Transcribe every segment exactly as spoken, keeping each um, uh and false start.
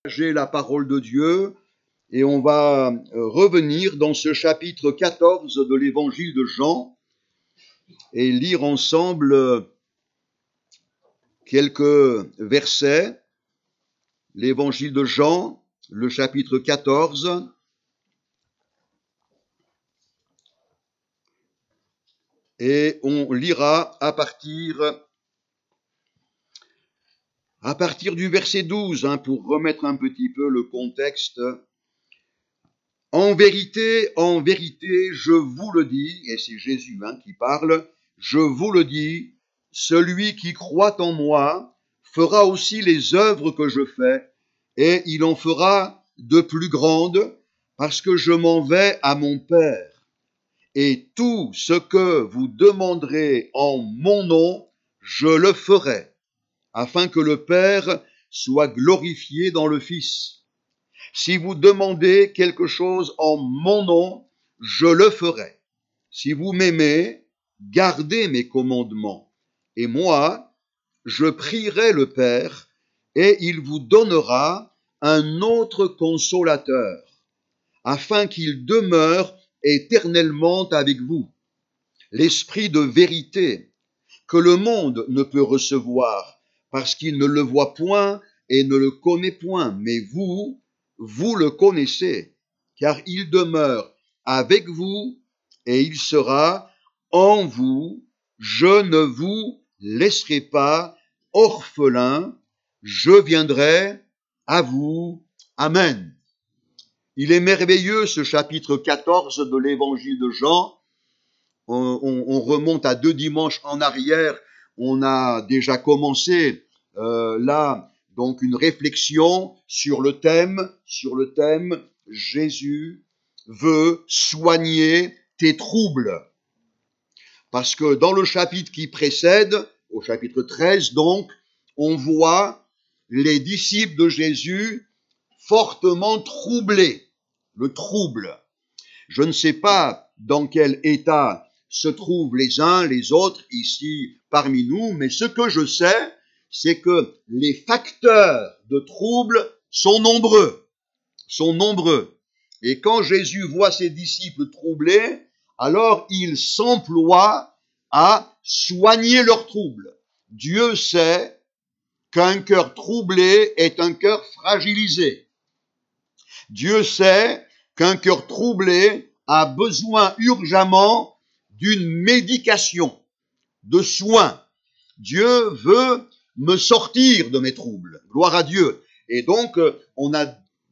J'ai la parole de Dieu et on va revenir dans ce chapitre quatorze de l'évangile de Jean et lire ensemble quelques versets. L'évangile de Jean, le chapitre quatorze. Et on lira à partir, à partir du verset douze, hein, pour remettre un petit peu le contexte. En vérité, en vérité, je vous le dis, et c'est Jésus hein, qui parle, je vous le dis, celui qui croit en moi fera aussi les œuvres que je fais, et il en fera de plus grandes, parce que je m'en vais à mon Père. Et tout ce que vous demanderez en mon nom, je le ferai, afin que le Père soit glorifié dans le Fils. Si vous demandez quelque chose en mon nom, je le ferai. Si vous m'aimez, gardez mes commandements. Et moi, je prierai le Père, et il vous donnera un autre consolateur, afin qu'il demeure éternellement avec vous. L'Esprit de vérité, que le monde ne peut recevoir, parce qu'il ne le voit point et ne le connaît point, mais vous, vous le connaissez, car il demeure avec vous et il sera en vous. Je ne vous laisserai pas orphelin, je viendrai à vous. Amen. Il est merveilleux ce chapitre quatorze de l'évangile de Jean. On, on, on remonte à deux dimanches en arrière. On a déjà commencé euh, là donc une réflexion sur le thème, sur le thème Jésus veut soigner tes troubles. Parce que dans le chapitre qui précède, au chapitre treize donc, on voit les disciples de Jésus fortement troublés, le trouble. Je ne sais pas dans quel état se trouvent les uns, les autres ici parmi nous, mais ce que je sais, c'est que les facteurs de trouble sont nombreux, sont nombreux. Et quand Jésus voit ses disciples troublés, alors il s'emploie à soigner leurs troubles. Dieu sait qu'un cœur troublé est un cœur fragilisé. Dieu sait qu'un cœur troublé a besoin urgemment d'une médication, de soins. Dieu veut me sortir de mes troubles. Gloire à Dieu. Et donc, on a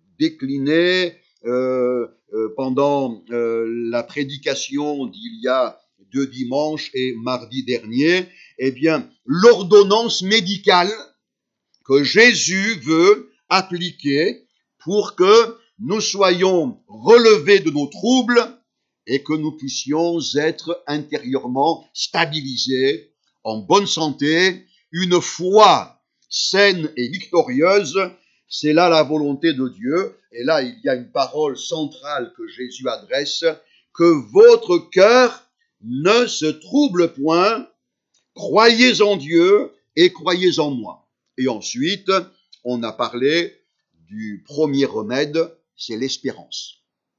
décliné euh, euh, pendant euh, la prédication d'il y a deux dimanches et mardi dernier, eh bien, l'ordonnance médicale que Jésus veut appliquer pour que nous soyons relevés de nos troubles et que nous puissions être intérieurement stabilisés, en bonne santé, une foi saine et victorieuse. C'est là la volonté de Dieu. Et là, il y a une parole centrale que Jésus adresse, que votre cœur ne se trouble point, croyez en Dieu et croyez en moi. Et ensuite, on a parlé du premier remède, c'est l'espérance.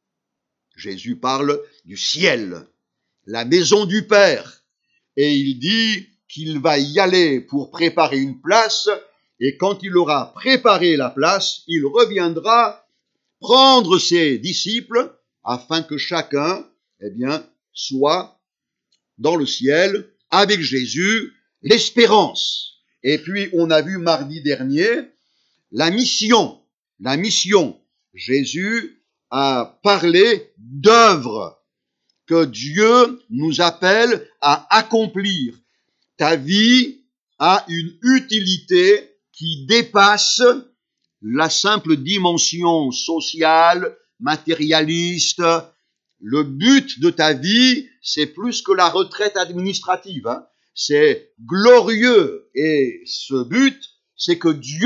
Jésus parle du ciel, la maison du Père, et il dit qu'il va y aller pour préparer une place, et quand il aura préparé la place, il reviendra prendre ses disciples afin que chacun, eh bien, soit dans le ciel avec Jésus, l'espérance. Et puis, on a vu mardi dernier la mission, la mission. Jésus a parlé d'œuvres que Dieu nous appelle à accomplir. Ta vie a une utilité qui dépasse la simple dimension sociale, matérialiste. Le but de ta vie, c'est plus que la retraite administrative. Hein. C'est glorieux. Et ce but, c'est que Dieu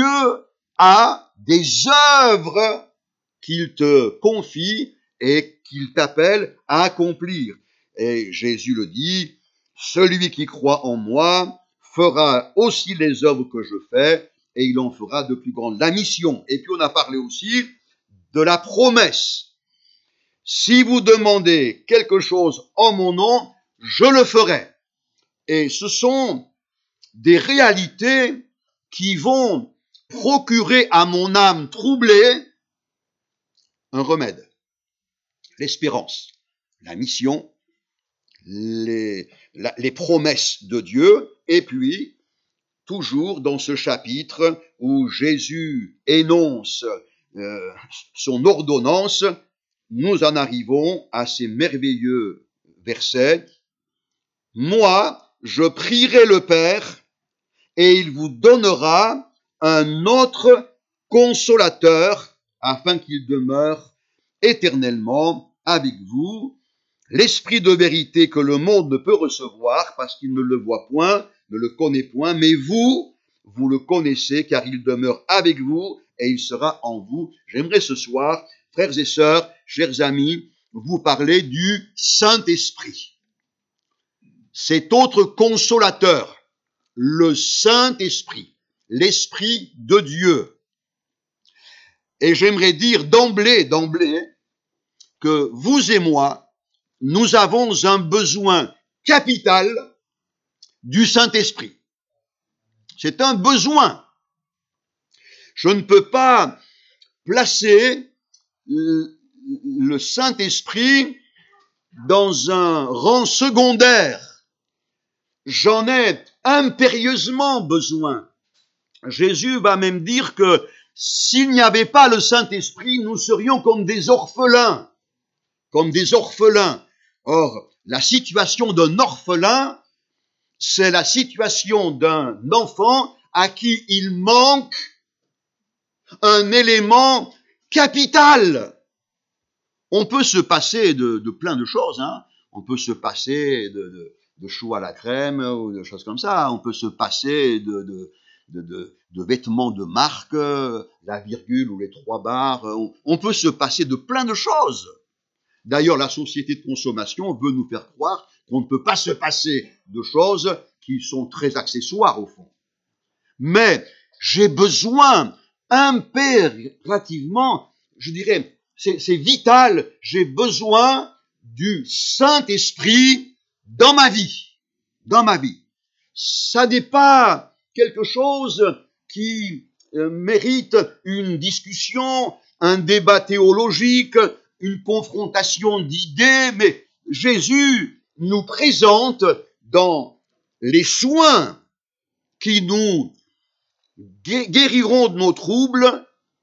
a des œuvres qu'il te confie et qu'il t'appelle à accomplir. Et Jésus le dit, celui qui croit en moi fera aussi les œuvres que je fais, et il en fera de plus grandes. La mission. Et puis on a parlé aussi de la promesse. Si vous demandez quelque chose en mon nom, je le ferai. Et ce sont des réalités qui vont procurer à mon âme troublée un remède. L'espérance, la mission, les, la, les promesses de Dieu, et puis, toujours dans ce chapitre où Jésus énonce euh, son ordonnance, nous en arrivons à ces merveilleux versets. Moi, je prierai le Père, et il vous donnera un autre consolateur, afin qu'il demeure éternellement avec vous, l'esprit de vérité que le monde ne peut recevoir, parce qu'il ne le voit point, ne le connaît point, mais vous, vous le connaissez, car il demeure avec vous, et il sera en vous. J'aimerais ce soir, frères et sœurs, chers amis, vous parler du Saint-Esprit. Cet autre consolateur, le Saint-Esprit, l'Esprit de Dieu. Et j'aimerais dire d'emblée, d'emblée, que vous et moi, nous avons un besoin capital du Saint-Esprit. C'est un besoin. Je ne peux pas placer le Saint-Esprit dans un rang secondaire. J'en ai impérieusement besoin. Jésus va même dire que s'il n'y avait pas le Saint-Esprit, nous serions comme des orphelins. Comme des orphelins. Or, la situation d'un orphelin, c'est la situation d'un enfant à qui il manque un élément capital. On peut se passer de, de plein de choses, hein. On peut se passer de, de, de choux à la crème ou de choses comme ça. On peut se passer de, de, de, de, de vêtements de marque, la virgule ou les trois barres. On, on peut se passer de plein de choses. D'ailleurs, la société de consommation veut nous faire croire qu'on ne peut pas se passer de choses qui sont très accessoires au fond. Mais j'ai besoin impérativement, je dirais, c'est, c'est vital, j'ai besoin du Saint-Esprit dans ma vie. Dans ma vie. Ça n'est pas quelque chose qui euh, mérite une discussion, un débat théologique, une confrontation d'idées, mais Jésus nous présente dans les soins qui nous guériront de nos troubles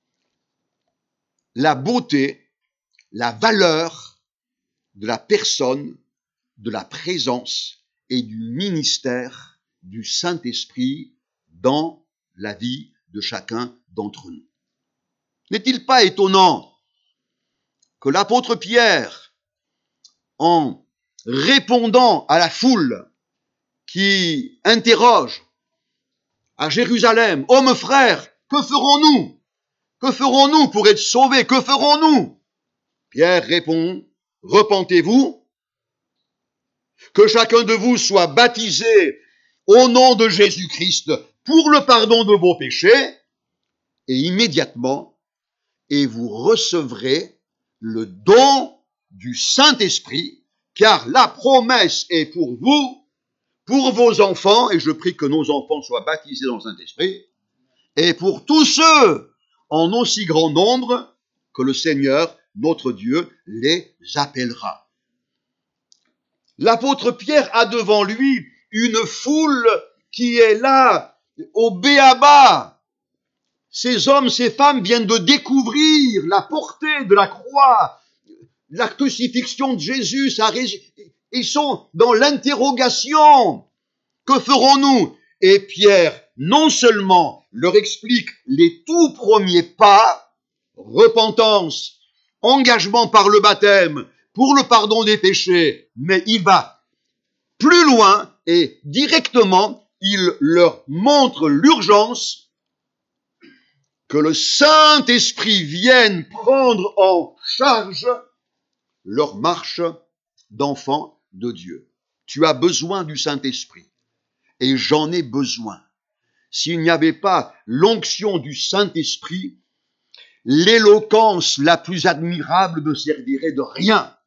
la beauté, la valeur de la personne, de la présence et du ministère du Saint-Esprit dans la vie de chacun d'entre nous. N'est-il pas étonnant que l'apôtre Pierre, en répondant à la foule qui interroge à Jérusalem, « Hommes frères, que ferons-nous? Que ferons-nous pour être sauvés? Que ferons-nous » Pierre répond, « Repentez-vous, que chacun de vous soit baptisé au nom de Jésus-Christ pour le pardon de vos péchés, et immédiatement, et vous recevrez le don du Saint-Esprit, car la promesse est pour vous, pour vos enfants, et je prie que nos enfants soient baptisés dans le Saint-Esprit, et pour tous ceux en aussi grand nombre que le Seigneur, notre Dieu, les appellera. L'apôtre Pierre a devant lui une foule qui est là, au b.a.-ba. Ces hommes, ces femmes viennent de découvrir la portée de la croix, la crucifixion de Jésus, sa rés... ils sont dans l'interrogation. Que ferons-nous? Et Pierre, non seulement leur explique les tout premiers pas, repentance, engagement par le baptême, pour le pardon des péchés, mais il va plus loin et directement, il leur montre l'urgence que le Saint-Esprit vienne prendre en charge leur marche d'enfants de Dieu. Tu as besoin du Saint-Esprit et j'en ai besoin. s'il n'y avait pas l'onction du Saint-Esprit, l'éloquence la plus admirable ne servirait de rien.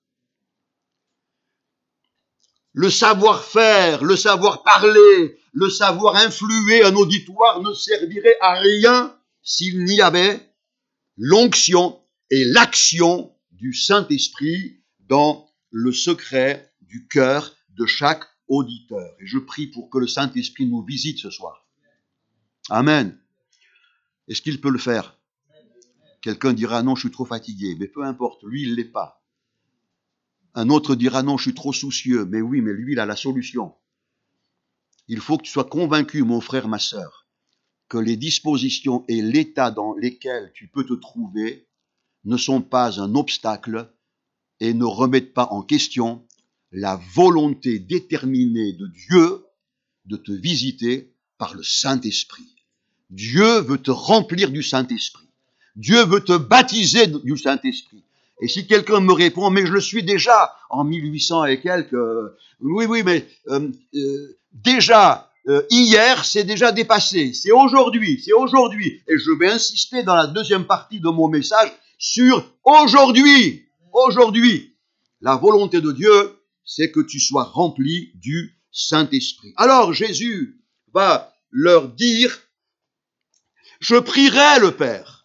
Le savoir-faire, le savoir-parler, le savoir influer un auditoire ne servirait à rien s'il n'y avait l'onction et l'action du Saint-Esprit dans le secret du cœur de chaque auditeur. Et je prie pour que le Saint-Esprit nous visite ce soir. Amen. Est-ce qu'il peut le faire? Quelqu'un dira non, je suis trop fatigué. Mais peu importe, lui, il ne l'est pas. Un autre dira non, je suis trop soucieux. Mais oui, mais lui, il a la solution. Il faut que tu sois convaincu, mon frère, ma sœur, que les dispositions et l'état dans lesquels tu peux te trouver ne sont pas un obstacle et ne remettent pas en question la volonté déterminée de Dieu de te visiter par le Saint-Esprit. Dieu veut te remplir du Saint-Esprit. Dieu veut te baptiser du Saint-Esprit. Et si quelqu'un me répond, mais je le suis déjà en mille huit cents et quelques, euh, oui, oui, mais euh, euh, déjà, euh, hier, c'est déjà dépassé. C'est aujourd'hui, c'est aujourd'hui. Et je vais insister dans la deuxième partie de mon message sur aujourd'hui. Aujourd'hui. La volonté de Dieu, c'est que tu sois rempli du Saint-Esprit. Alors Jésus va leur dire, je prierai le Père.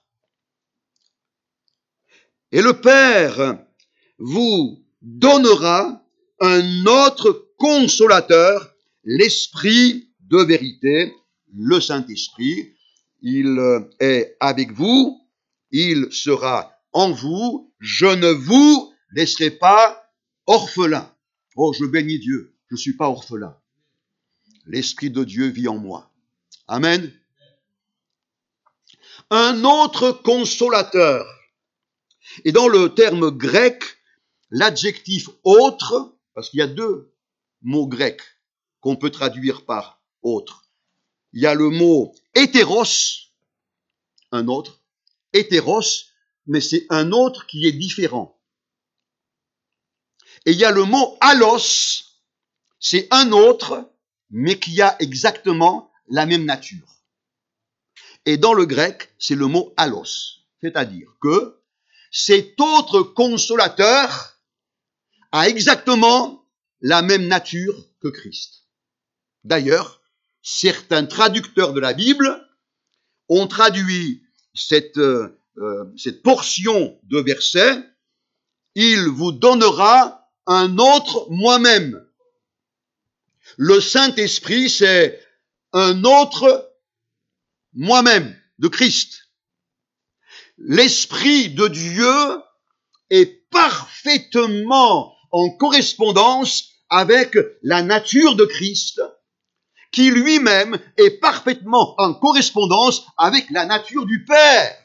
Et le Père vous donnera un autre consolateur, l'Esprit de vérité, le Saint-Esprit. Il est avec vous, il sera en vous, je ne vous laisserai pas orphelin. Oh, je bénis Dieu, je ne suis pas orphelin. L'Esprit de Dieu vit en moi. Amen. Un autre consolateur. Et dans le terme grec, l'adjectif autre, parce qu'il y a deux mots grecs qu'on peut traduire par autre. Il y a le mot hétéros, un autre, hétéros, mais c'est un autre qui est différent. Et il y a le mot allos, c'est un autre, mais qui a exactement la même nature. Et dans le grec, c'est le mot allos, c'est-à-dire que cet autre consolateur a exactement la même nature que Christ. D'ailleurs, certains traducteurs de la Bible ont traduit cette, euh, cette portion de verset, « Il vous donnera un autre moi-même ». Le Saint-Esprit, c'est un autre moi-même de Christ. L'Esprit de Dieu est parfaitement en correspondance avec la nature de Christ, qui lui-même est parfaitement en correspondance avec la nature du Père.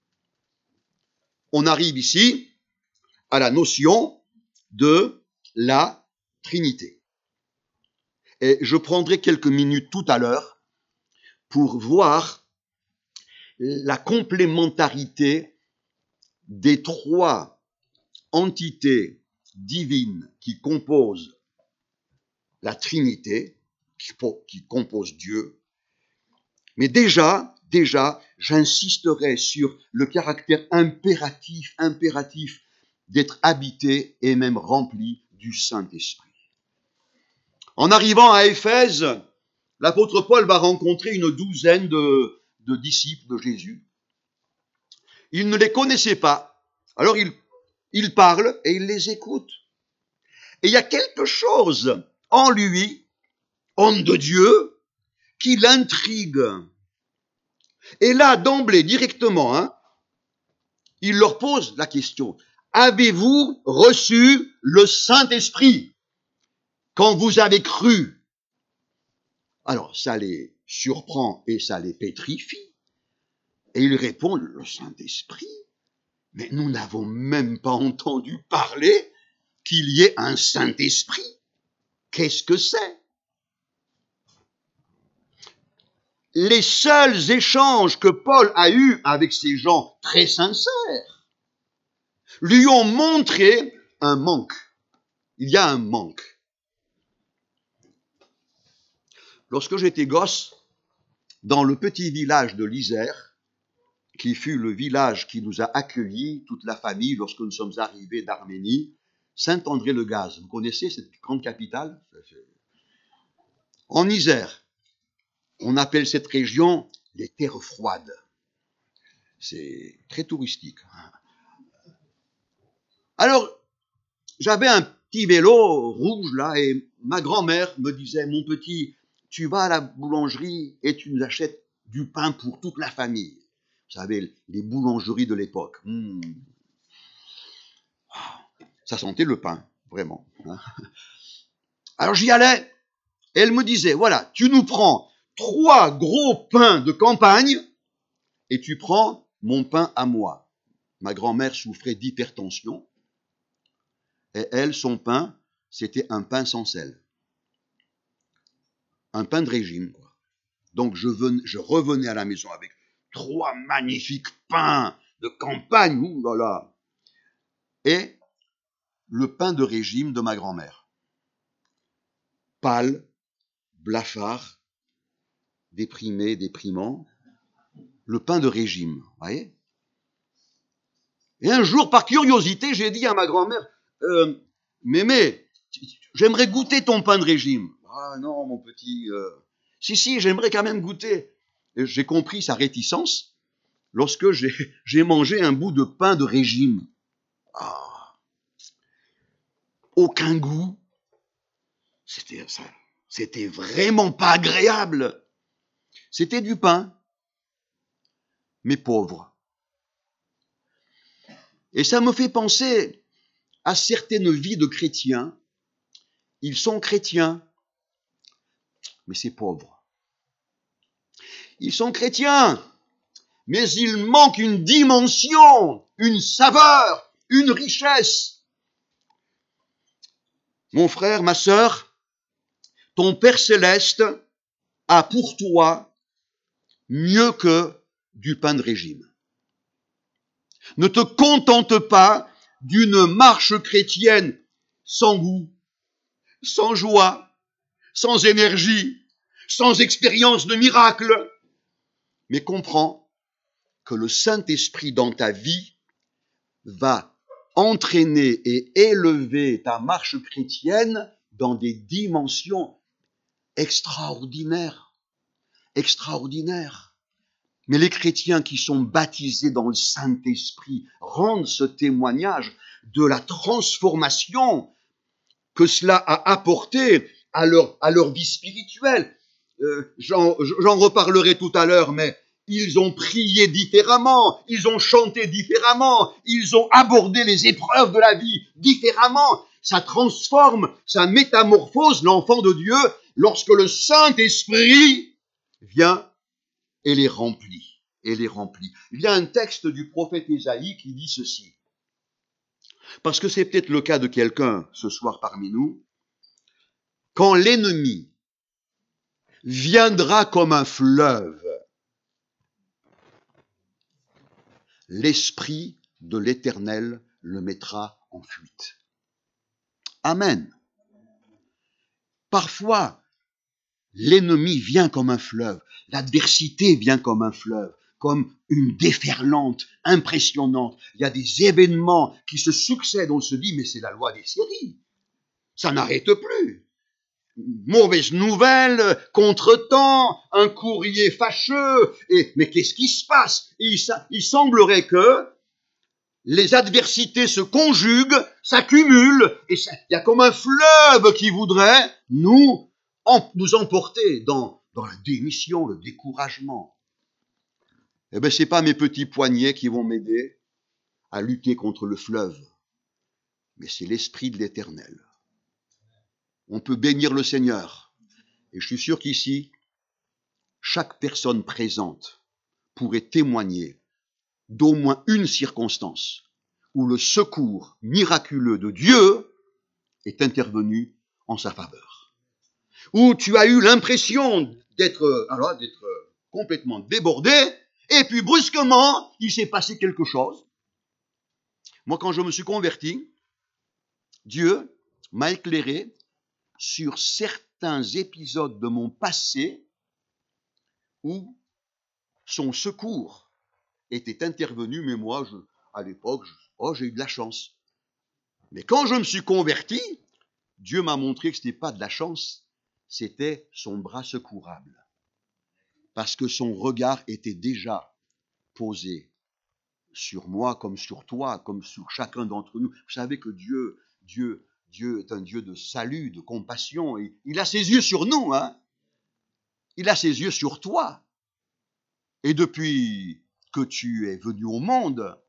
On arrive ici à la notion de la Trinité. Et je prendrai quelques minutes tout à l'heure pour voir la complémentarité des trois entités divines qui composent la Trinité, qui, qui composent Dieu. Mais déjà, déjà, j'insisterai sur le caractère impératif, impératif d'être habité et même rempli du Saint-Esprit. En arrivant à Éphèse, l'apôtre Paul va rencontrer une douzaine de, de disciples de Jésus. Il ne les connaissait pas, alors il, il parle et il les écoute. Et il y a quelque chose en lui, homme de Dieu, qui l'intrigue. Et là, d'emblée, directement, hein, il leur pose la question, avez-vous reçu le Saint-Esprit quand vous avez cru? Alors, ça les surprend et ça les pétrifie. Et ils répondent, le Saint-Esprit? Mais nous n'avons même pas entendu parler qu'il y ait un Saint-Esprit. Qu'est-ce que c'est? Les seuls échanges que Paul a eus avec ces gens très sincères lui ont montré un manque. Il y a un manque. Lorsque j'étais gosse, dans le petit village de l'Isère, qui fut le village qui nous a accueillis, toute la famille, lorsque nous sommes arrivés d'Arménie, Saint-André-le-Gaz. Vous connaissez cette grande capitale? En Isère, on appelle cette région les terres froides. C'est très touristique. Alors, j'avais un petit vélo rouge là, et ma grand-mère me disait, mon petit, tu vas à la boulangerie et tu nous achètes du pain pour toute la famille. Vous savez, les boulangeries de l'époque. Mmh. Ça sentait le pain, vraiment. Alors j'y allais, et elle me disait, voilà, tu nous prends trois gros pains de campagne, et tu prends mon pain à moi. Ma grand-mère souffrait d'hypertension, et elle, son pain, c'était un pain sans sel. Un pain de régime, quoi. Donc je, venais, je revenais à la maison avec trois magnifiques pains de campagne, ouh là là, et le pain de régime de ma grand-mère. Pâle, blafard, déprimé, déprimant, le pain de régime, vous voyez. Et un jour, par curiosité, j'ai dit à ma grand-mère, euh, Mémé, j'aimerais goûter ton pain de régime. Ah non, mon petit, euh, si, si, j'aimerais quand même goûter. Et j'ai compris sa réticence lorsque j'ai, j'ai mangé un bout de pain de régime. Ah, aucun goût. C'était ça. C'était vraiment pas agréable. C'était du pain, mais pauvre. Et ça me fait penser à certaines vies de chrétiens. Ils sont chrétiens, mais c'est pauvre. Ils sont chrétiens, mais il manque une dimension, une saveur, une richesse. Mon frère, ma sœur, ton Père céleste a pour toi mieux que du pain de régime. Ne te contente pas d'une marche chrétienne sans goût, sans joie, sans énergie, sans expérience de miracle, mais comprends que le Saint-Esprit dans ta vie va entraîner et élever ta marche chrétienne dans des dimensions extraordinaires, extraordinaires. Mais les chrétiens qui sont baptisés dans le Saint-Esprit rendent ce témoignage de la transformation que cela a apporté à leur, à leur vie spirituelle. Euh, j'en, j'en reparlerai tout à l'heure, mais ils ont prié différemment, ils ont chanté différemment, ils ont abordé les épreuves de la vie différemment. Ça transforme, ça métamorphose l'enfant de Dieu lorsque le Saint-Esprit vient et les remplit, et les remplit. Il y a un texte du prophète Ésaïe qui dit ceci, parce que c'est peut-être le cas de quelqu'un ce soir parmi nous. Quand l'ennemi viendra comme un fleuve, l'Esprit de l'Éternel le mettra en fuite. Amen. Parfois, l'ennemi vient comme un fleuve, l'adversité vient comme un fleuve, comme une déferlante impressionnante. Il y a des événements qui se succèdent, on se dit, mais c'est la loi des séries. Ça n'arrête plus. Mauvaise nouvelle, contretemps, un courrier fâcheux, et, mais qu'est-ce qui se passe? il, il semblerait que les adversités se conjuguent, s'accumulent, et ça, il y a comme un fleuve qui voudrait nous, en, nous emporter dans, dans la démission, le découragement. Eh bien, ce n'est pas mes petits poignets qui vont m'aider à lutter contre le fleuve, mais c'est l'Esprit de l'Éternel. On peut bénir le Seigneur. Et je suis sûr qu'ici, chaque personne présente pourrait témoigner d'au moins une circonstance où le secours miraculeux de Dieu est intervenu en sa faveur. Où tu as eu l'impression d'être, alors, d'être complètement débordé, et puis brusquement, il s'est passé quelque chose. Moi, quand je me suis converti, Dieu m'a éclairé sur certains épisodes de mon passé où son secours était intervenu, mais moi, je, à l'époque, je, oh, j'ai eu de la chance. Mais quand je me suis converti, Dieu m'a montré que ce n'était pas de la chance, c'était son bras secourable. Parce que son regard était déjà posé sur moi comme sur toi, comme sur chacun d'entre nous. Vous savez que Dieu, Dieu, Dieu est un Dieu de salut, de compassion. Et il a ses yeux sur nous, hein. Il a ses yeux sur toi. Et depuis que tu es venu au monde,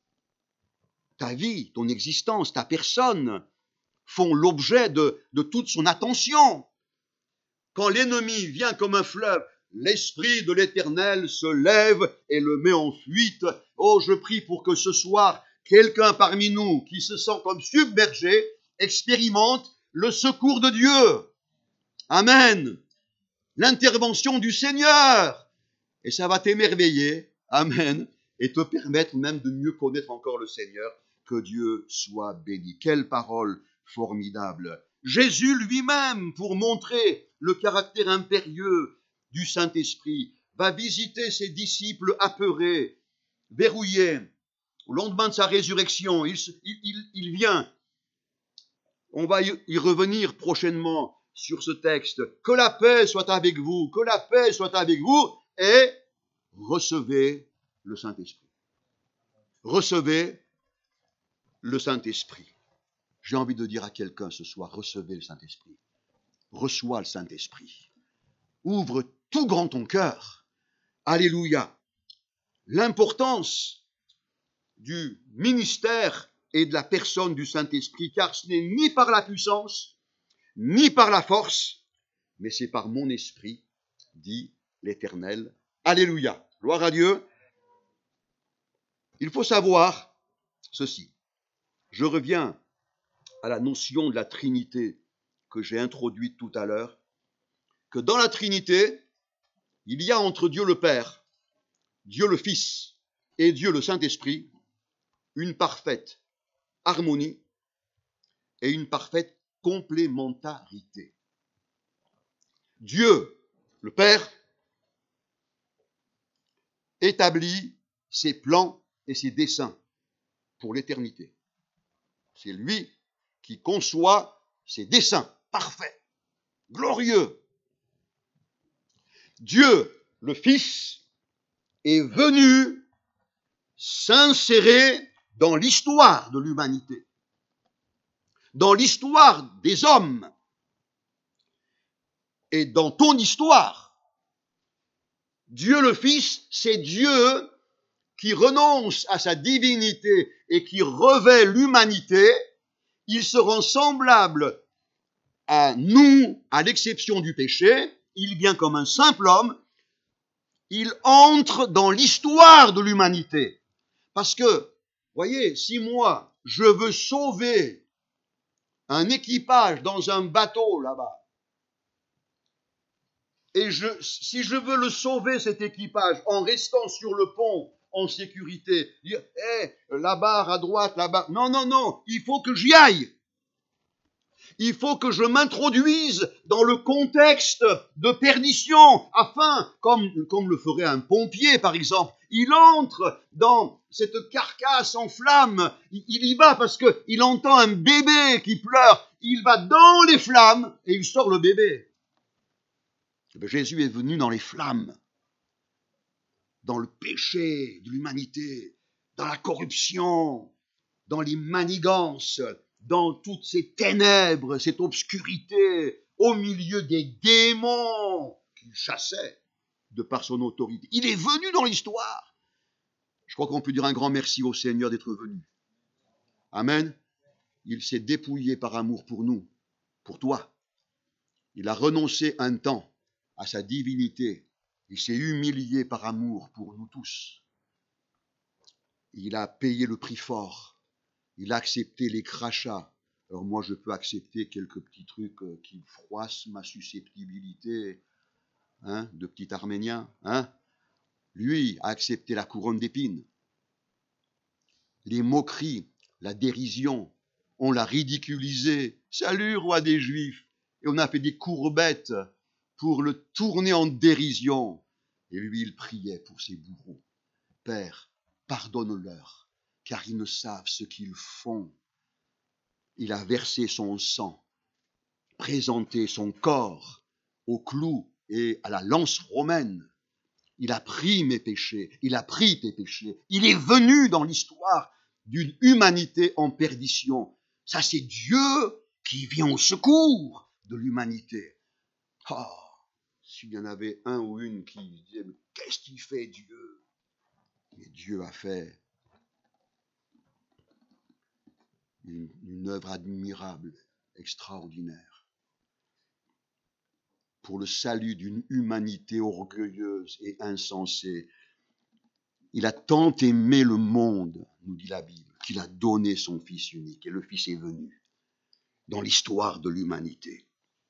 ta vie, ton existence, ta personne font l'objet de, de toute son attention. Quand l'ennemi vient comme un fleuve, l'Esprit de l'Éternel se lève et le met en fuite. Oh, je prie pour que ce soir, quelqu'un parmi nous qui se sent comme submergé expérimente le secours de Dieu. Amen. L'intervention du Seigneur. Et ça va t'émerveiller. Amen. Et te permettre même de mieux connaître encore le Seigneur. Que Dieu soit béni. Quelle parole formidable. Jésus lui-même, pour montrer le caractère impérieux du Saint-Esprit, va visiter ses disciples apeurés, verrouillés. Au lendemain de sa résurrection, il, il, il vient. On va y revenir prochainement sur ce texte. Que la paix soit avec vous, que la paix soit avec vous, et recevez le Saint-Esprit. Recevez le Saint-Esprit. J'ai envie de dire à quelqu'un ce soir, recevez le Saint-Esprit. Reçois le Saint-Esprit. Ouvre tout grand ton cœur. Alléluia. L'importance du ministère et de la personne du Saint-Esprit, car ce n'est ni par la puissance, ni par la force, mais c'est par mon esprit, dit l'Éternel. Alléluia. Gloire à Dieu. Il faut savoir ceci. Je reviens à la notion de la Trinité que j'ai introduite tout à l'heure, que dans la Trinité, il y a entre Dieu le Père, Dieu le Fils et Dieu le Saint-Esprit une parfaite harmonie et une parfaite complémentarité. Dieu, le Père, établit ses plans et ses desseins pour l'éternité. C'est lui qui conçoit ses desseins parfaits, glorieux. Dieu, le Fils, est venu s'insérer dans l'histoire de l'humanité, dans l'histoire des hommes et dans ton histoire. Dieu le Fils, c'est Dieu qui renonce à sa divinité et qui revêt l'humanité. Il se rend semblable à nous, à l'exception du péché. Il vient comme un simple homme. Il entre dans l'histoire de l'humanité. Parce que, voyez, si moi, je veux sauver un équipage dans un bateau là-bas, et je, si je veux le sauver, cet équipage, en restant sur le pont en sécurité, dire, hé, hey, la barre à droite, là-bas, non, non, non, il faut que j'y aille. Il faut que je m'introduise dans le contexte de perdition, afin, comme, comme le ferait un pompier par exemple, il entre dans cette carcasse en flammes, il, il y va parce qu'il entend un bébé qui pleure, il va dans les flammes et il sort le bébé. Jésus est venu dans les flammes, dans le péché de l'humanité, dans la corruption, dans les manigances, dans toutes ces ténèbres, cette obscurité, au milieu des démons qu'il chassait de par son autorité. Il est venu dans l'histoire. Je crois qu'on peut dire un grand merci au Seigneur d'être venu. Amen. Il s'est dépouillé par amour pour nous, pour toi. Il a renoncé un temps à sa divinité. Il s'est humilié par amour pour nous tous. Il a payé le prix fort. Il a accepté les crachats. Alors moi, je peux accepter quelques petits trucs qui froissent ma susceptibilité, hein, de petit Arménien. Hein. Lui a accepté la couronne d'épines. Les moqueries, la dérision, on l'a ridiculisé. Salut, roi des Juifs. Et on a fait des courbettes pour le tourner en dérision. Et lui, il priait pour ses bourreaux. Père, pardonne-leur, car ils ne savent ce qu'ils font. Il a versé son sang, présenté son corps au clou et à la lance romaine. Il a pris mes péchés, il a pris tes péchés. Il est venu dans l'histoire d'une humanité en perdition. Ça, c'est Dieu qui vient au secours de l'humanité. Oh, s'il y en avait un ou une qui disait, mais qu'est-ce qu'il fait Dieu? Et Dieu a fait une, une œuvre admirable, extraordinaire, pour le salut d'une humanité orgueilleuse et insensée. Il a tant aimé le monde, nous dit la Bible, qu'il a donné son Fils unique, et le Fils est venu dans l'histoire de l'humanité.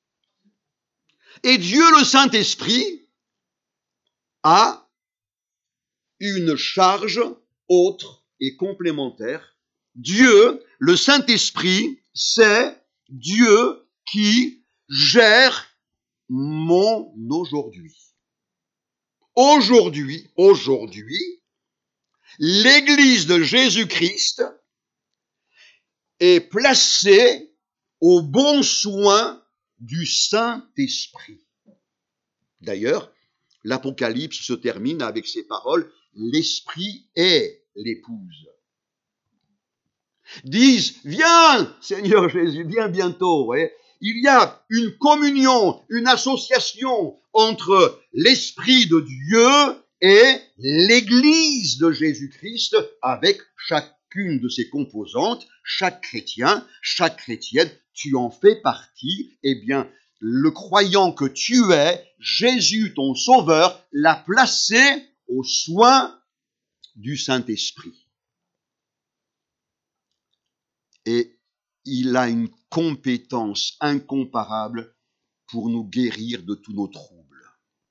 Et Dieu, le Saint-Esprit, a une charge autre et complémentaire. Dieu, le Saint-Esprit, c'est Dieu qui gère mon aujourd'hui. Aujourd'hui, aujourd'hui, l'Église de Jésus-Christ est placée au bon soin du Saint-Esprit. D'ailleurs, l'Apocalypse se termine avec ces paroles, « L'Esprit est l'épouse ». Disent, viens, Seigneur Jésus, viens bientôt. Ouais. Il y a une communion, une association entre l'Esprit de Dieu et l'Église de Jésus-Christ avec chacune de ses composantes, chaque chrétien, chaque chrétienne, tu en fais partie. Eh bien, le croyant que tu es, Jésus, ton Sauveur, l'a placé aux soins du Saint-Esprit. Et il a une compétence incomparable pour nous guérir de tous nos troubles.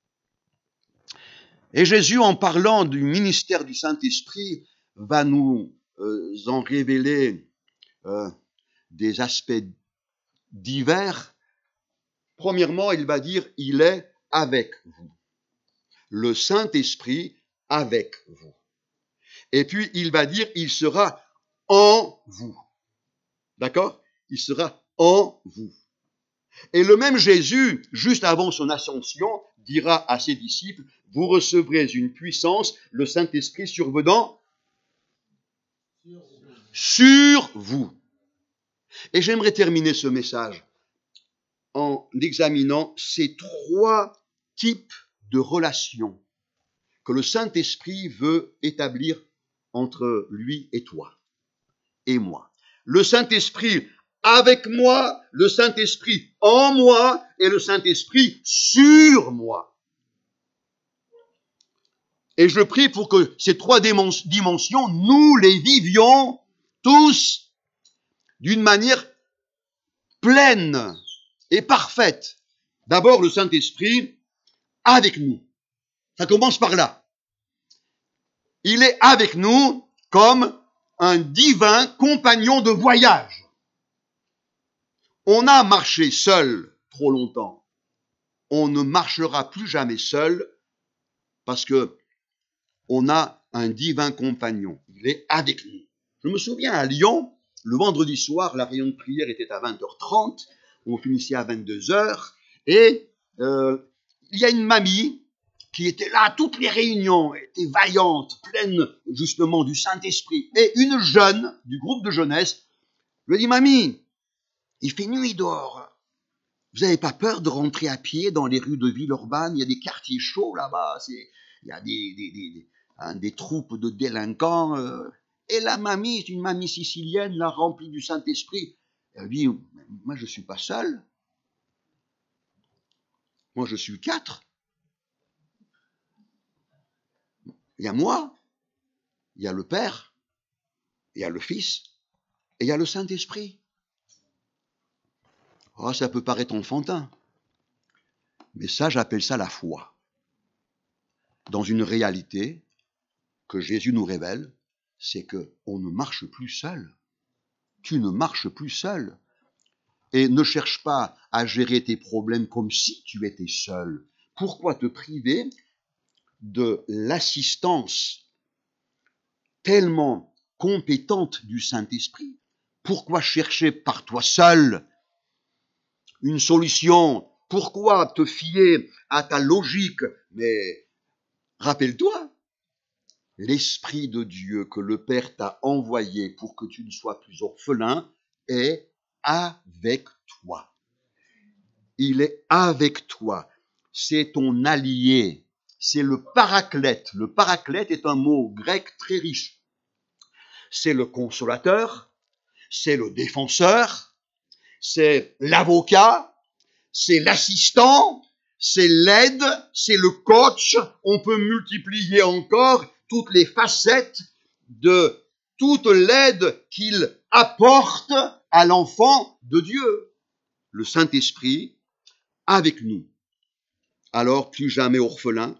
Et Jésus, en parlant du ministère du Saint-Esprit, va nous euh, en révéler euh, des aspects divers. Premièrement, il va dire, il est avec vous. Le Saint-Esprit avec vous. Et puis, il va dire, il sera en vous. D'accord? Il sera en vous. Et le même Jésus, juste avant son ascension, dira à ses disciples, vous recevrez une puissance, le Saint-Esprit survenant sur vous. Et j'aimerais terminer ce message en examinant ces trois types de relations que le Saint-Esprit veut établir entre lui et toi et moi. Le Saint-Esprit avec moi, le Saint-Esprit en moi et le Saint-Esprit sur moi. Et je prie pour que ces trois dimensions, nous les vivions tous d'une manière pleine et parfaite. D'abord, le Saint-Esprit avec nous. Ça commence par là. Il est avec nous comme un divin compagnon de voyage. On a marché seul trop longtemps. On ne marchera plus jamais seul parce que on a un divin compagnon. Il est avec nous. Je me souviens à Lyon, le vendredi soir, la réunion de prière était à vingt heures trente, on finissait à vingt-deux heures, et euh, il y a une mamie qui était là à toutes les réunions, était vaillante, pleine justement du Saint-Esprit. Et une jeune du groupe de jeunesse lui dit, mamie, il fait nuit dehors. Vous n'avez pas peur de rentrer à pied dans les rues de Villeurbanne? Il y a des quartiers chauds là-bas, c'est, il y a des, des, des, hein, des troupes de délinquants. Euh, et la mamie, c'est une mamie sicilienne, là, remplie du Saint-Esprit. Elle dit, moi je ne suis pas seul. Moi je suis quatre. Il y a moi, il y a le Père, il y a le Fils, et il y a le Saint-Esprit. Oh, ça peut paraître enfantin, mais ça, j'appelle ça la foi. Dans une réalité que Jésus nous révèle, c'est qu'on ne marche plus seul. Tu ne marches plus seul. Et ne cherche pas à gérer tes problèmes comme si tu étais seul. Pourquoi te priver de l'assistance tellement compétente du Saint-Esprit. Pourquoi chercher par toi seul une solution? Pourquoi te fier à ta logique? Mais rappelle-toi, l'Esprit de Dieu que le Père t'a envoyé pour que tu ne sois plus orphelin est avec toi. Il est avec toi. C'est ton allié. C'est le paraclète. Le paraclète est un mot grec très riche. C'est le consolateur, c'est le défenseur, c'est l'avocat, c'est l'assistant, c'est l'aide, c'est le coach. On peut multiplier encore toutes les facettes de toute l'aide qu'il apporte à l'enfant de Dieu. Le Saint-Esprit avec nous. Alors plus jamais orphelin.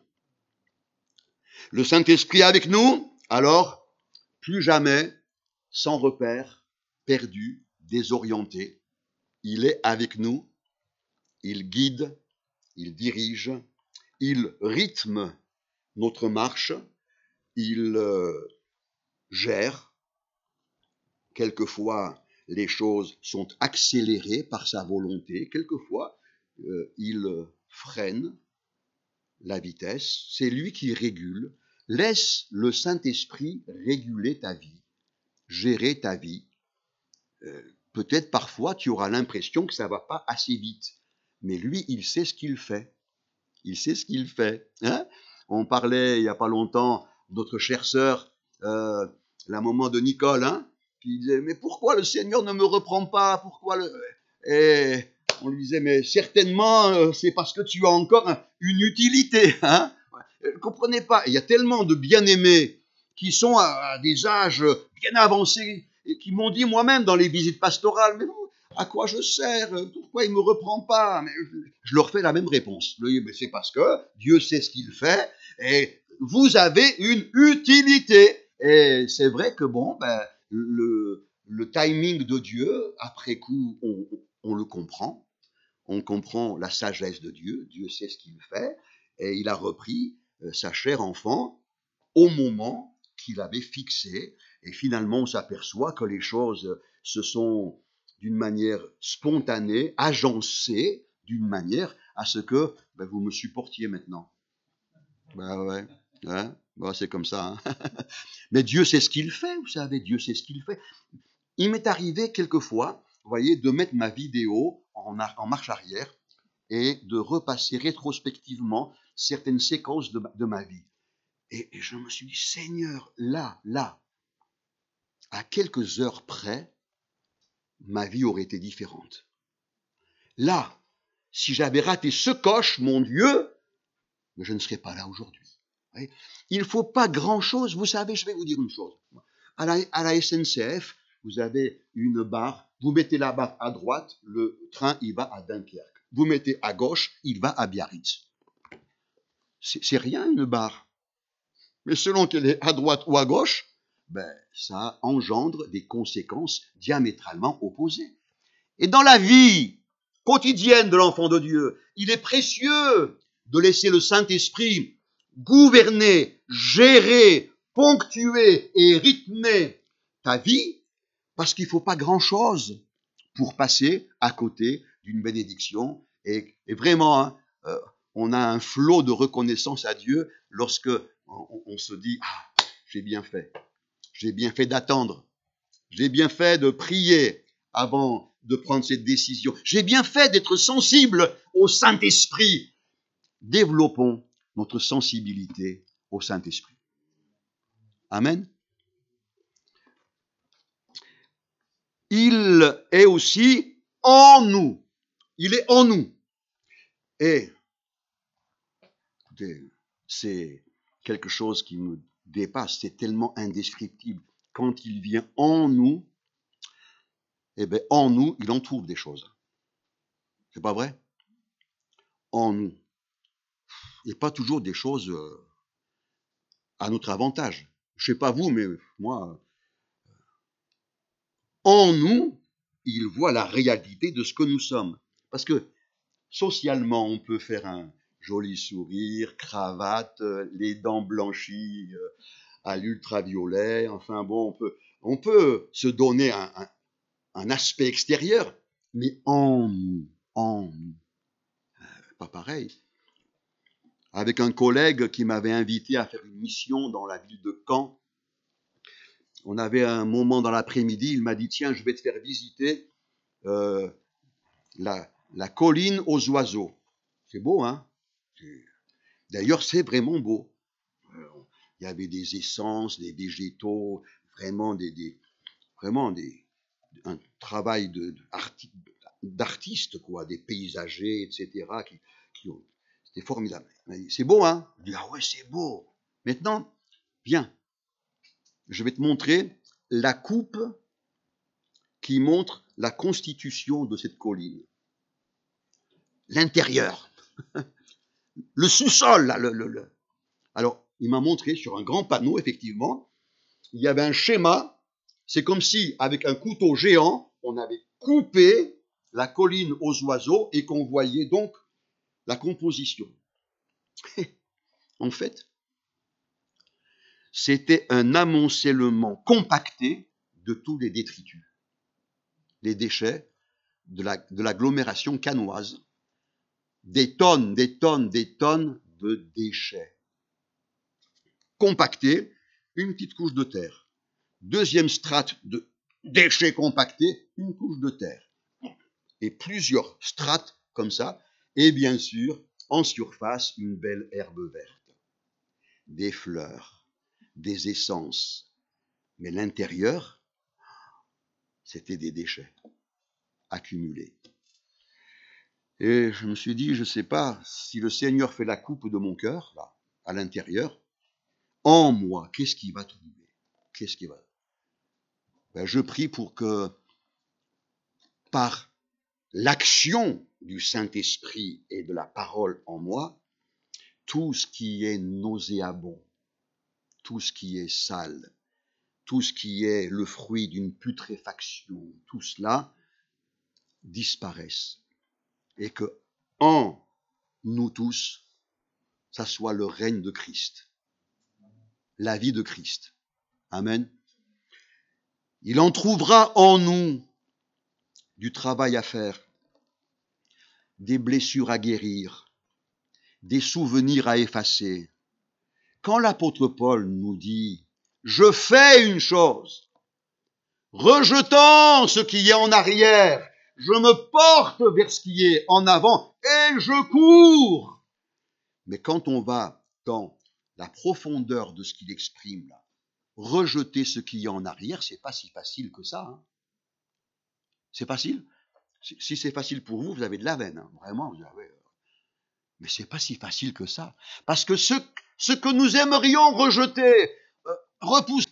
Le Saint-Esprit avec nous, alors plus jamais sans repère, perdu, désorienté. Il est avec nous, il guide, il dirige, il rythme notre marche, il euh, gère. Quelquefois, les choses sont accélérées par sa volonté, quelquefois, euh, il freine la vitesse, c'est lui qui régule. Laisse le Saint-Esprit réguler ta vie, gérer ta vie. Euh, peut-être parfois tu auras l'impression que ça ne va pas assez vite, mais lui, il sait ce qu'il fait. Il sait ce qu'il fait. Hein? On parlait il n'y a pas longtemps notre chère sœur, euh, la maman de Nicole, hein, qui disait, mais pourquoi le Seigneur ne me reprend pas? Pourquoi le... Et on lui disait, mais certainement, euh, c'est parce que tu as encore un, une utilité. Hein? Elle ne comprenait pas. Il y a tellement de bien-aimés qui sont à, à des âges bien avancés et qui m'ont dit moi-même dans les visites pastorales, mais vous, à quoi je sers? Pourquoi il ne me reprend pas? Mais je leur fais la même réponse. C'est parce que Dieu sait ce qu'il fait et vous avez une utilité. Et c'est vrai que bon, ben, le, le timing de Dieu, après coup, on, on le comprend. On comprend la sagesse de Dieu. Dieu sait ce qu'il fait. Et il a repris euh, sa chère enfant au moment qu'il avait fixé. Et finalement, on s'aperçoit que les choses se sont d'une manière spontanée, agencées d'une manière à ce que ben, vous me supportiez maintenant. Ben ouais, hein, ben, c'est comme ça. Hein. Mais Dieu sait ce qu'il fait, vous savez, Dieu sait ce qu'il fait. Il m'est arrivé quelquefois, vous voyez, de mettre ma vidéo en, en marche arrière et de repasser rétrospectivement certaines séquences de, de ma vie. Et, et je me suis dit, Seigneur, là, là, à quelques heures près, ma vie aurait été différente. Là, si j'avais raté ce coche, mon Dieu, je ne serais pas là aujourd'hui. Il ne faut pas grand-chose. Vous savez, je vais vous dire une chose. À la, à la S N C F, vous avez une barre. Vous mettez la barre à droite, le train, il va à Dunkerque. Vous mettez à gauche, il va à Biarritz. C'est, c'est rien, une barre. Mais selon qu'elle est à droite ou à gauche, ben, ça engendre des conséquences diamétralement opposées. Et dans la vie quotidienne de l'enfant de Dieu, il est précieux de laisser le Saint-Esprit gouverner, gérer, ponctuer et rythmer ta vie, parce qu'il ne faut pas grand-chose pour passer à côté d'une bénédiction. Et, et vraiment, hein, euh, on a un flot de reconnaissance à Dieu lorsque on, on se dit « Ah, j'ai bien fait, j'ai bien fait d'attendre, j'ai bien fait de prier avant de prendre cette décision, j'ai bien fait d'être sensible au Saint-Esprit. » Développons notre sensibilité au Saint-Esprit. Amen. Il est aussi en nous. Il est en nous. Et, écoutez, c'est quelque chose qui me dépasse, c'est tellement indescriptible. Quand il vient en nous, eh bien, en nous, il en trouve des choses. C'est pas vrai? En nous. Et pas toujours des choses euh, à notre avantage. Je sais pas vous, mais moi, en nous, il voit la réalité de ce que nous sommes. Parce que socialement, on peut faire un, joli sourire, cravate, euh, les dents blanchies euh, à l'ultraviolet. Enfin bon, on peut, on peut se donner un, un, un aspect extérieur, mais en nous, en nous, pas pareil. Avec un collègue qui m'avait invité à faire une mission dans la ville de Caen, on avait un moment dans l'après-midi, il m'a dit, tiens, je vais te faire visiter euh, la, la colline aux oiseaux. C'est beau, hein? D'ailleurs, c'est vraiment beau. Euh, il y avait des essences, des végétaux, vraiment des, des vraiment des, un travail de, d'artiste, quoi, des paysagers, et cetera. Qui, qui ont, c'était formidable. C'est beau, hein? Je dis, ah ouais, c'est beau. Maintenant, viens, je vais te montrer la coupe qui montre la constitution de cette colline. L'intérieur. Le sous-sol, là. Le, le, le. Alors, il m'a montré sur un grand panneau, effectivement, il y avait un schéma. C'est comme si, avec un couteau géant, on avait coupé la colline aux oiseaux et qu'on voyait donc la composition. En fait, c'était un amoncellement compacté de tous les détritus, les déchets de, la, de l'agglomération cannoise, des tonnes, des tonnes, des tonnes de déchets. Compactés, une petite couche de terre. Deuxième strate de déchets compactés, une couche de terre. Et plusieurs strates comme ça. Et bien sûr, en surface, une belle herbe verte. Des fleurs, des essences. Mais l'intérieur, c'était des déchets accumulés. Et je me suis dit, je ne sais pas, si le Seigneur fait la coupe de mon cœur, là, à l'intérieur, en moi, qu'est-ce qui va trouver? Qu'est-ce qui va? Ben, je prie pour que, par l'action du Saint-Esprit et de la parole en moi, tout ce qui est nauséabond, tout ce qui est sale, tout ce qui est le fruit d'une putréfaction, tout cela disparaisse. Et que, en nous tous, ça soit le règne de Christ, la vie de Christ. Amen. Il en trouvera en nous du travail à faire, des blessures à guérir, des souvenirs à effacer. Quand l'apôtre Paul nous dit « Je fais une chose, rejetant ce qui est en arrière, je me porte vers ce qui est en avant et je cours ». Mais quand on va dans la profondeur de ce qu'il exprime là, rejeter ce qui est en arrière, c'est pas si facile que ça. Hein. C'est facile? Si c'est facile pour vous, vous avez de la veine. Hein. Vraiment, vous avez... Mais c'est pas si facile que ça. Parce que ce, ce que nous aimerions rejeter, euh, repousser,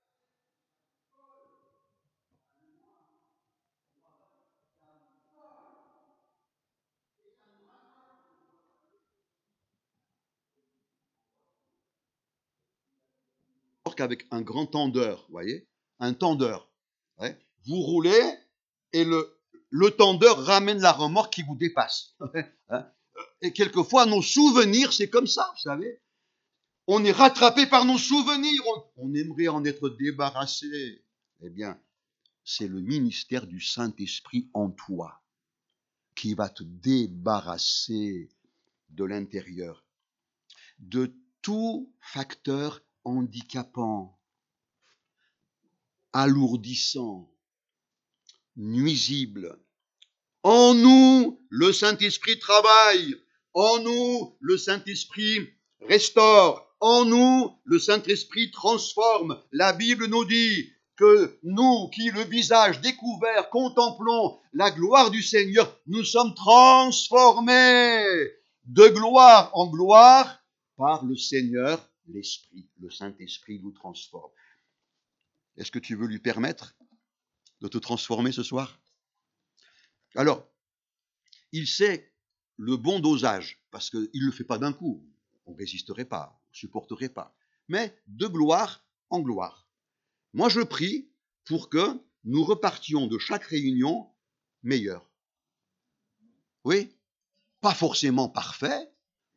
qu'avec un grand tendeur, vous voyez, un tendeur. Ouais. Vous roulez et le, le tendeur ramène la remorque qui vous dépasse. Et quelquefois, nos souvenirs, c'est comme ça, vous savez. On est rattrapé par nos souvenirs. On, on aimerait en être débarrassé. Eh bien, c'est le ministère du Saint-Esprit en toi qui va te débarrasser de l'intérieur, de tout facteur handicapant, alourdissant, nuisible. En nous, le Saint-Esprit travaille. En nous, le Saint-Esprit restaure. En nous, le Saint-Esprit transforme. La Bible nous dit que nous, qui le visage découvert, contemplons la gloire du Seigneur, nous sommes transformés de gloire en gloire par le Seigneur, l'Esprit. Le Saint-Esprit nous transforme. Est-ce que tu veux lui permettre de te transformer ce soir? Alors, il sait le bon dosage, parce qu'il ne le fait pas d'un coup. On ne résisterait pas, on ne supporterait pas. Mais de gloire en gloire. Moi, je prie pour que nous repartions de chaque réunion meilleurs. Oui, pas forcément parfait,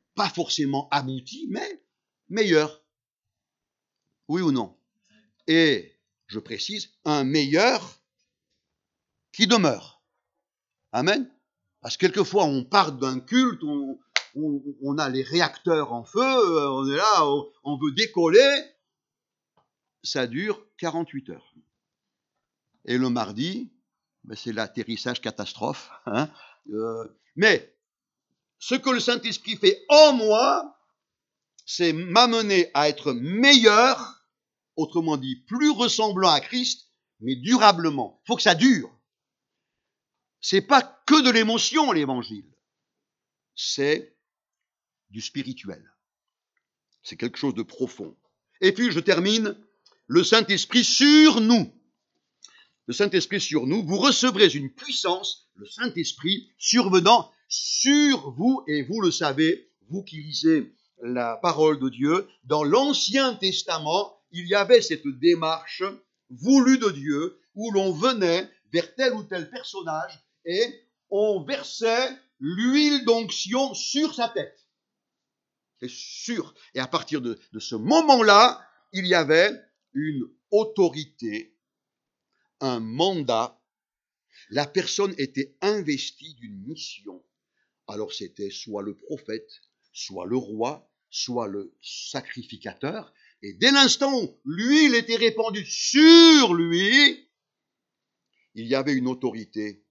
pas forcément abouti, mais meilleur. Oui ou non? Et, je précise, un meilleur qui demeure. Amen. Parce que quelquefois, on part d'un culte, on, on, on a les réacteurs en feu, on est là, on, on veut décoller, ça dure quarante-huit heures. Et le mardi, ben c'est l'atterrissage catastrophe. Hein. Euh, mais ce que le Saint-Esprit fait en moi, c'est m'amener à être meilleur, autrement dit, plus ressemblant à Christ, mais durablement. Il faut que ça dure. C'est pas que de l'émotion, l'évangile. C'est du spirituel. C'est quelque chose de profond. Et puis, je termine, le Saint-Esprit sur nous. Le Saint-Esprit sur nous, vous recevrez une puissance, le Saint-Esprit, survenant sur vous, et vous le savez, vous qui lisez la parole de Dieu, dans l'Ancien Testament, il y avait cette démarche voulue de Dieu, où l'on venait vers tel ou tel personnage, et on versait l'huile d'onction sur sa tête. C'est sûr. Et à partir de, de ce moment-là, il y avait une autorité, un mandat. La personne était investie d'une mission. Alors c'était soit le prophète, soit le roi, soit le sacrificateur. Et dès l'instant où l'huile était répandue sur lui, il y avait une autorité.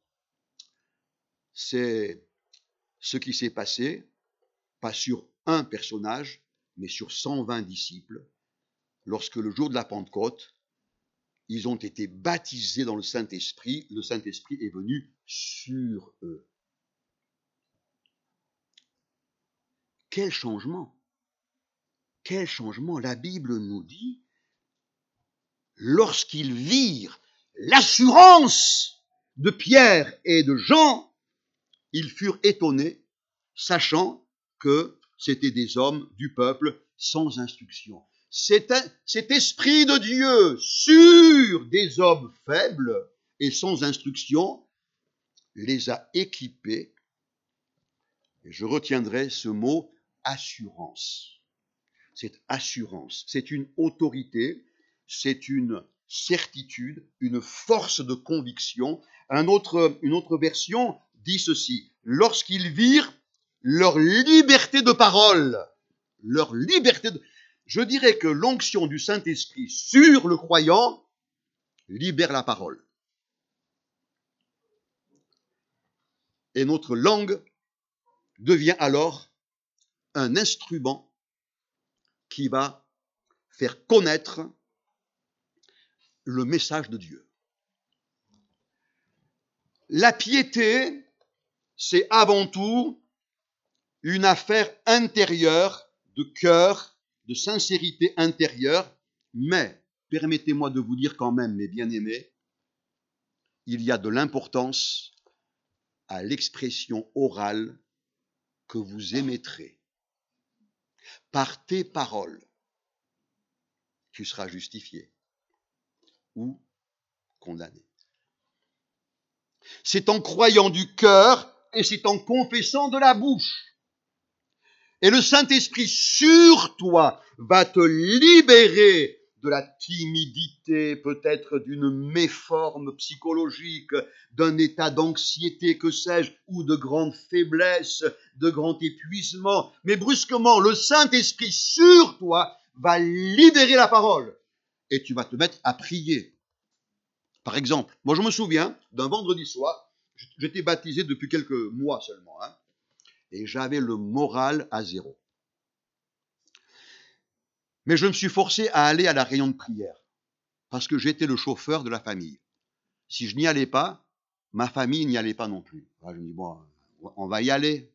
C'est ce qui s'est passé, pas sur un personnage, mais sur cent vingt disciples, lorsque le jour de la Pentecôte, ils ont été baptisés dans le Saint-Esprit, le Saint-Esprit est venu sur eux. Quel changement! Quel changement! La Bible nous dit, lorsqu'ils virent l'assurance de Pierre et de Jean, ils furent étonnés, sachant que c'étaient des hommes du peuple sans instruction. Cet, cet esprit de Dieu sur des hommes faibles et sans instruction les a équipés. Et je retiendrai ce mot assurance. C'est assurance, c'est une autorité, c'est une certitude, une force de conviction. Un autre, une autre version dit ceci: lorsqu'ils virent leur liberté de parole, leur liberté de... Je dirais que l'onction du Saint-Esprit sur le croyant libère la parole. Et notre langue devient alors un instrument qui va faire connaître le message de Dieu. La piété, c'est avant tout une affaire intérieure, de cœur, de sincérité intérieure, mais permettez-moi de vous dire quand même, mes bien-aimés, il y a de l'importance à l'expression orale que vous émettrez. Par tes paroles, tu seras justifié ou condamné. C'est en croyant du cœur et c'est en confessant de la bouche. Et le Saint-Esprit sur toi va te libérer de la timidité, peut-être d'une méforme psychologique, d'un état d'anxiété, que sais-je, ou de grande faiblesse, de grand épuisement. Mais brusquement, le Saint-Esprit sur toi va libérer la parole. Et tu vas te mettre à prier. Par exemple, moi je me souviens d'un vendredi soir, j'étais baptisé depuis quelques mois seulement, hein, et j'avais le moral à zéro. Mais je me suis forcé à aller à la réunion de prière, parce que j'étais le chauffeur de la famille. Si je n'y allais pas, ma famille n'y allait pas non plus. Alors je me dis, bon, on va y aller.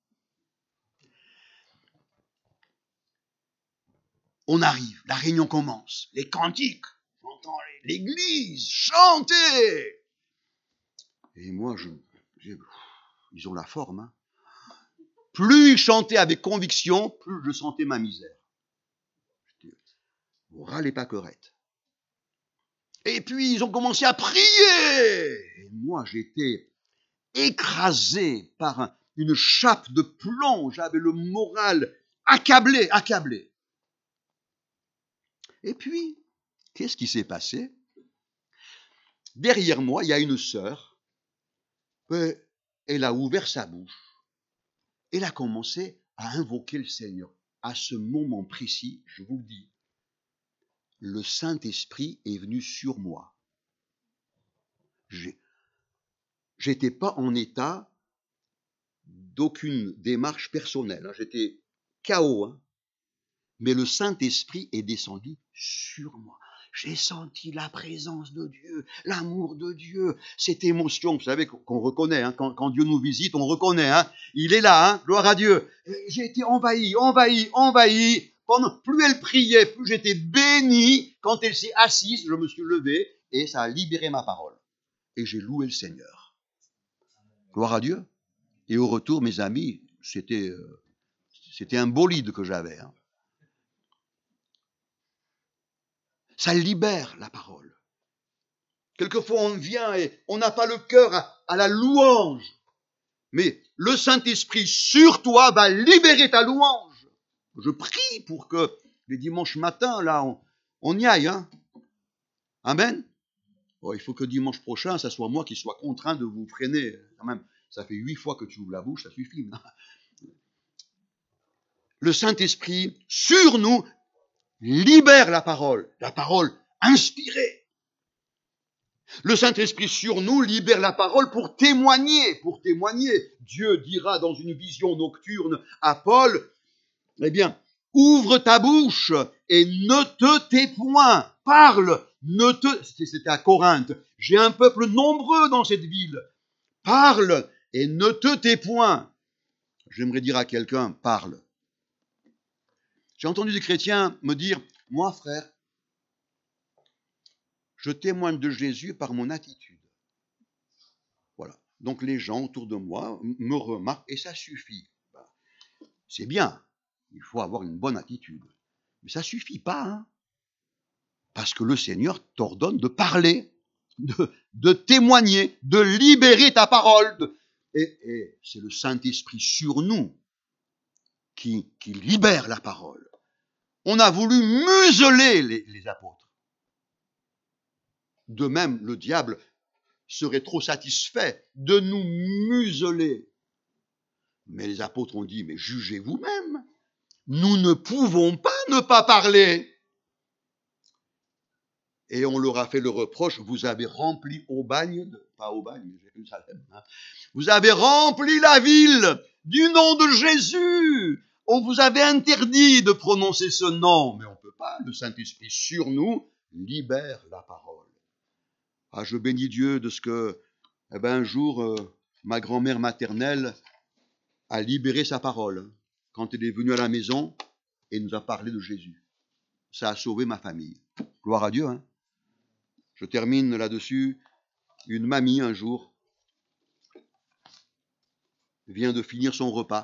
On arrive, la réunion commence, les cantiques, j'entends l'église chanter. Et moi, je, je, ils ont la forme. Hein. Plus ils chantaient avec conviction, plus je sentais ma misère. Moral et pas correct. Et puis, ils ont commencé à prier. Et moi, j'étais écrasé par un, une chape de plomb, j'avais le moral accablé, accablé. Et puis, qu'est-ce qui s'est passé? Derrière moi, il y a une sœur, elle a ouvert sa bouche, elle a commencé à invoquer le Seigneur. À ce moment précis, je vous le dis, le Saint-Esprit est venu sur moi. J'étais pas en état d'aucune démarche personnelle, hein. J'étais K O, hein. Mais le Saint-Esprit est descendu sur moi. J'ai senti la présence de Dieu, l'amour de Dieu, cette émotion, vous savez, qu'on reconnaît, hein, quand, quand Dieu nous visite, on reconnaît, hein, il est là, hein, gloire à Dieu. J'ai été envahi, envahi, envahi. Pendant, plus elle priait, plus j'étais béni. Quand elle s'est assise, je me suis levé et ça a libéré ma parole. Et j'ai loué le Seigneur. Gloire à Dieu. Et au retour, mes amis, c'était, euh, c'était un bolide que j'avais, hein. Ça libère la parole. Quelquefois, on vient et on n'a pas le cœur à, à la louange. Mais le Saint-Esprit sur toi va libérer ta louange. Je prie pour que les dimanches matins, là, on, on y aille. Hein. Amen. Oh, il faut que dimanche prochain, ça soit moi qui sois contraint de vous freiner. Quand même, ça fait huit fois que tu ouvres la bouche, ça suffit. Le Saint-Esprit sur nous libère la parole. La parole inspirée. Le Saint-Esprit sur nous libère la parole pour témoigner, pour témoigner. Dieu dira dans une vision nocturne à Paul, eh bien, ouvre ta bouche et ne te tais point, parle, ne te, c'était à Corinthe, j'ai un peuple nombreux dans cette ville, parle et ne te tais point. J'aimerais dire à quelqu'un, parle. J'ai entendu des chrétiens me dire, moi frère, je témoigne de Jésus par mon attitude. Voilà. Donc les gens autour de moi me remarquent et ça suffit. C'est bien, il faut avoir une bonne attitude. Mais ça ne suffit pas, hein. Parce que le Seigneur t'ordonne de parler, de, de témoigner, de libérer ta parole. De, et, et c'est le Saint-Esprit sur nous qui, qui libère la parole. On a voulu museler les, les apôtres. De même, le diable serait trop satisfait de nous museler. Mais les apôtres ont dit, mais jugez vous-même. Nous ne pouvons pas ne pas parler. Et on leur a fait le reproche, vous avez rempli au bagne, de, pas au bagne, mais Jérusalem, hein, vous avez rempli la ville du nom de Jésus. On vous avait interdit de prononcer ce nom, mais on ne peut pas. Le Saint-Esprit sur nous libère la parole. Ah, je bénis Dieu de ce que, eh ben, un jour, euh, ma grand-mère maternelle a libéré sa parole quand elle est venue à la maison et nous a parlé de Jésus. Ça a sauvé ma famille. Gloire à Dieu, hein. Je termine là-dessus. Une mamie, un jour, vient de finir son repas.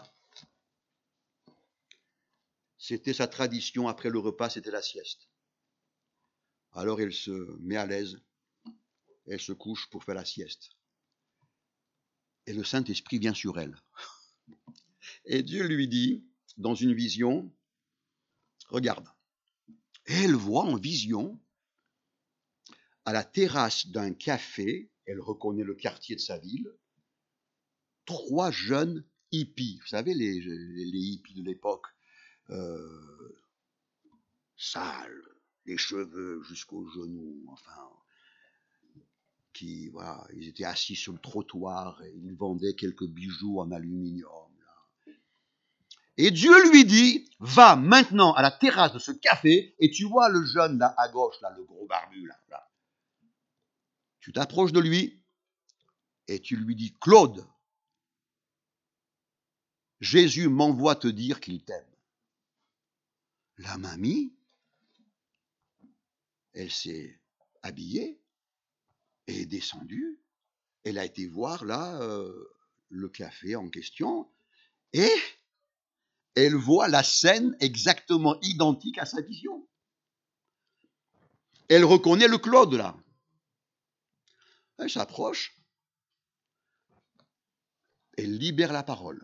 C'était sa tradition, après le repas, c'était la sieste. Alors elle se met à l'aise, elle se couche pour faire la sieste. Et le Saint-Esprit vient sur elle. Et Dieu lui dit, dans une vision, regarde. Et elle voit en vision, à la terrasse d'un café, elle reconnaît le quartier de sa ville, trois jeunes hippies. Vous savez, les, les, les hippies de l'époque, euh, sales, les cheveux jusqu'aux genoux, enfin, qui, voilà, ils étaient assis sur le trottoir et ils vendaient quelques bijoux en aluminium. Là. Et Dieu lui dit, va maintenant à la terrasse de ce café et tu vois le jeune là à gauche, là, le gros barbu là, là. Tu t'approches de lui et tu lui dis, Claude, Jésus m'envoie te dire qu'il t'aime. La mamie, elle s'est habillée et est descendue. Elle a été voir là euh, le café en question et elle voit la scène exactement identique à sa vision. Elle reconnaît le Claude là. Elle s'approche. Elle libère la parole.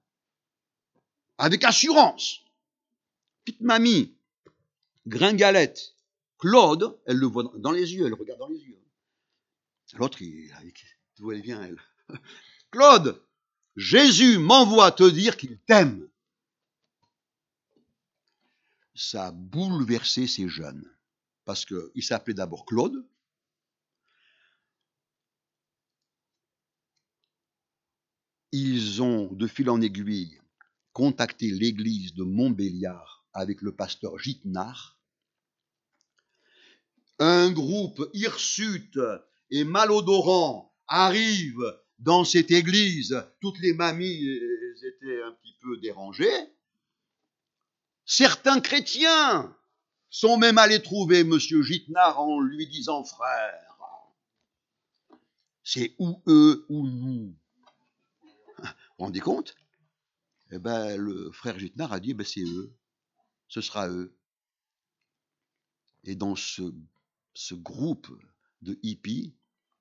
Avec assurance. Petite mamie, Gringalette, Claude, elle le voit dans les yeux, elle regarde dans les yeux. L'autre, il, d'où elle vient, elle? Claude, Jésus m'envoie te dire qu'il t'aime. Ça a bouleversé ces jeunes. Parce qu'il s'appelait d'abord Claude. Ils ont, de fil en aiguille, contacté l'église de Montbéliard avec le pasteur Gitnard. Un groupe hirsute et malodorant arrive dans cette église. Toutes les mamies étaient un petit peu dérangées. Certains chrétiens sont même allés trouver M. Gitnard en lui disant « Frère, c'est ou eux ou nous. » Vous vous rendez compte? Eh ben, le frère Gitnard a dit ben, « C'est eux, ce sera eux. » Et dans ce, ce groupe de hippies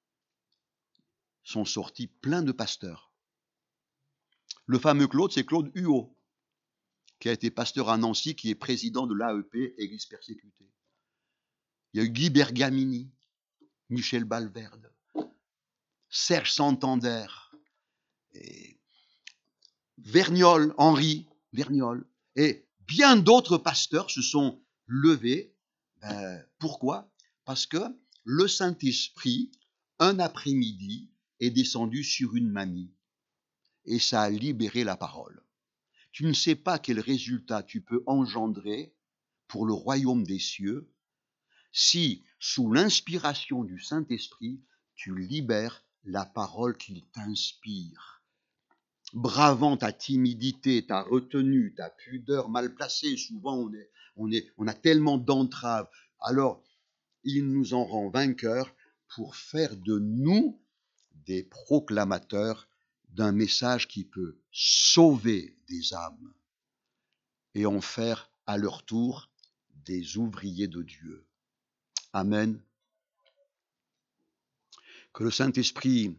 sont sortis plein de pasteurs. Le fameux Claude, c'est Claude Huot, qui a été pasteur à Nancy, qui est président de l'A E P, Église persécutée. Il y a eu Guy Bergamini, Michel Balverde, Serge Santander, et Vergnol, Henri Vergnol, et bien d'autres pasteurs se sont levés. Ben, pourquoi? Parce que le Saint-Esprit, un après-midi, est descendu sur une mamie, et ça a libéré la parole. Tu ne sais pas quel résultat tu peux engendrer pour le royaume des cieux si, sous l'inspiration du Saint-Esprit, tu libères la parole qu'il t'inspire. Bravant ta timidité, ta retenue, ta pudeur mal placée, souvent on, est, on, est, on a tellement d'entraves. Alors, il nous en rend vainqueurs pour faire de nous des proclamateurs d'un message qui peut sauver des âmes et en faire à leur tour des ouvriers de Dieu. Amen. Que le Saint-Esprit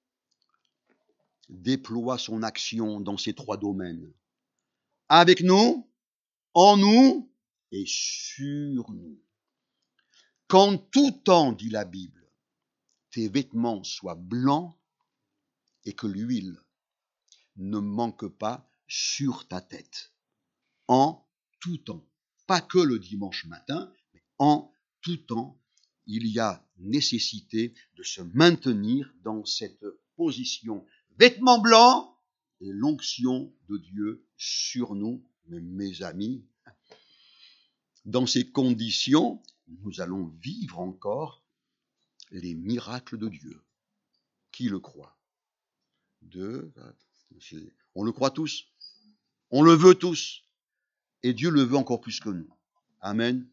déploie son action dans ces trois domaines. Avec nous, en nous et sur nous. Qu'en tout temps, dit la Bible, tes vêtements soient blancs et que l'huile ne manque pas sur ta tête. En tout temps. Pas que le dimanche matin, mais en tout temps, il y a nécessité de se maintenir dans cette position. Vêtements blancs et l'onction de Dieu sur nous, mes amis. Dans ces conditions, nous allons vivre encore les miracles de Dieu. Qui le croit? Deux, on le croit tous. On le veut tous. Et Dieu le veut encore plus que nous. Amen.